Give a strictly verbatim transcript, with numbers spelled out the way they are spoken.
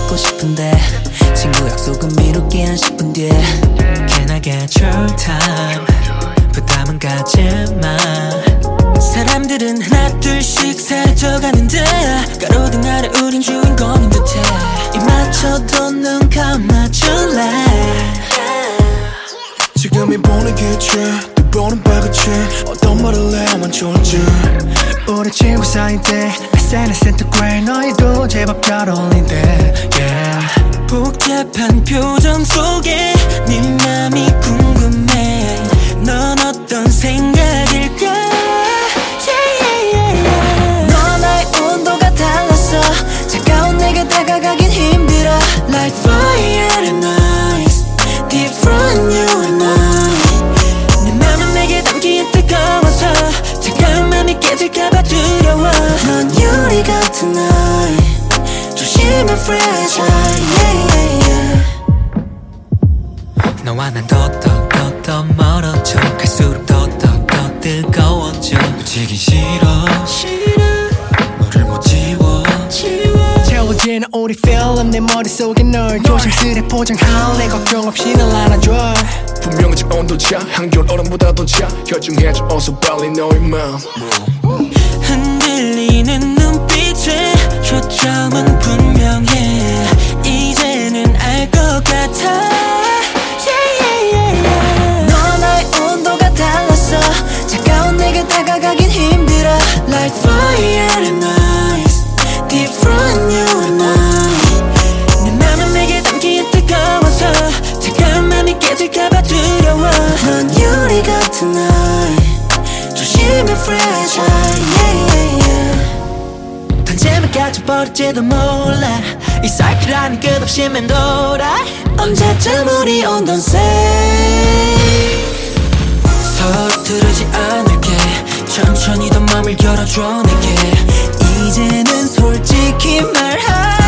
있고 싶은데 친구 약속은 미룰게 한 십 분 뒤에 Can I get your time 부담은 갖지마 사람들은 하나 둘씩 사라져가는데 가로등 아래 우린 주인공인 듯해 입 맞춰도 눈 감아줄래 지금이 보는 기체 또 보는 발끝이 어떤 말을 해야만 좋을지 우리 친구 사이인데 에스엔에스 인스타그램 너희도 제법 잘 어울린대 yeah. 복잡한 표정 속에 네 맘이 궁금해 넌 어떤 생각일까 yeah, yeah, yeah, yeah. 너와 나의 온도가 달랐어 차가운 내게 다가가긴 힘들어 Like fire and ice Deep from you and I 내 맘은 내게 담기에 뜨거워서 차가운 맘이 깨질까봐 두려워 넌 유리 같은 날 조심해 fragile yeah, yeah, yeah. 너와 난 더 더 더 더 멀어져 갈수록 더 더 더 뜨거워져 놓치기 싫어 싫어 너를 못 지워 지워 채워지는 우리 film 내 머릿속에 널 조심스레 포장할래 걱정 없이 널 안아줘 분명히 온도차 한겨울 얼음보다 더 차 결정해줘 어서 빨리 너의 맘 흔들리는 눈빛에 초점은 분명해 이제는 알 것 같아 yeah, yeah, yeah, yeah. 너와 나의 온도가 달랐어 차가운 내게 다가가긴 힘들어 Like fire and ice Deep from you and I 내 맘은 내게 담기에 뜨거워서 차가운 맘이 깨질까봐 두려워 넌 유리 같은 날 조심해 fragile yeah, yeah, yeah. 단체만 가져버릴지도 몰라 이 사이클 안에 끝없이 맴돌아 언제쯤 우리 온던 say 서투르지 않을게 천천히 더 맘을 열어줘 내게 이제는 솔직히 말하